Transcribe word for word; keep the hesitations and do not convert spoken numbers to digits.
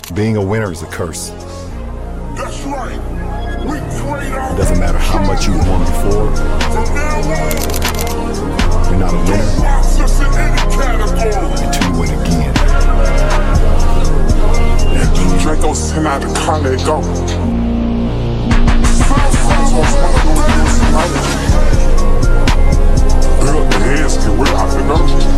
Being a winner is a curse. That's right. We trade our It doesn't matter how much you've won before. From now on, You're not a winner box us in any category. until you win again. Draco's ten out of car, let go. Southside's most one of those personalities. Build the heads, get way out the nose.